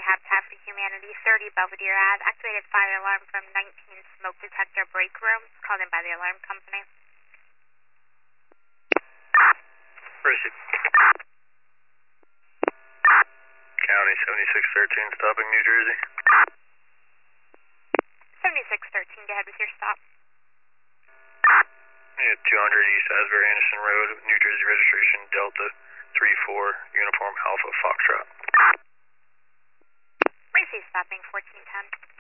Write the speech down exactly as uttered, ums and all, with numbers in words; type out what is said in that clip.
Habitat for Humanity, thirty Belvedere Ave. Activated fire alarm from nineteen smoke detector break room. Called in by the alarm company. Receive. County seventy-six thirteen, stopping New Jersey. seventy-six thirteen, go ahead with your stop. Yeah, two hundred East Asbury Anderson Road, New Jersey registration, Delta three four, Uniform Alpha Foxtrot. Receive stopping fourteen ten.